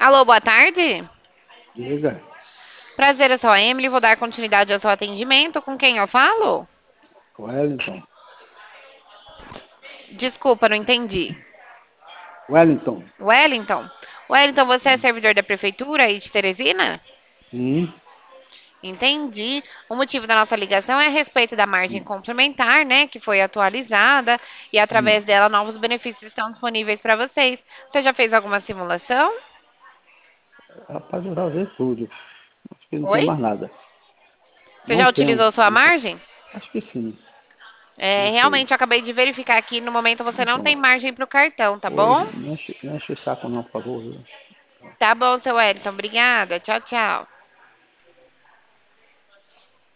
Alô, boa tarde. Diga, Prazer, eu sou a Emily. Vou dar continuidade ao seu atendimento. Com quem eu falo? Wellington. Desculpa, não entendi. Wellington. Wellington? Wellington, você é servidor da prefeitura aí de Teresina? Sim, Entendi. O motivo da nossa ligação é a respeito da margem complementar, né, que foi atualizada e sim. através dela novos benefícios estão disponíveis para vocês. Você já fez alguma simulação? Rapaz, eu já vi tudo. Acho que não tem Oi? mais nada. Você Não já tenho. utilizou sua margem? Acho que sim. É, Não sei. realmente, eu acabei de verificar aqui. No momento você não tem Então, margem para o cartão, tá pois, bom? não enche o saco não, por favor. Viu? Tá bom, seu Wellington. Obrigada. Tchau, tchau.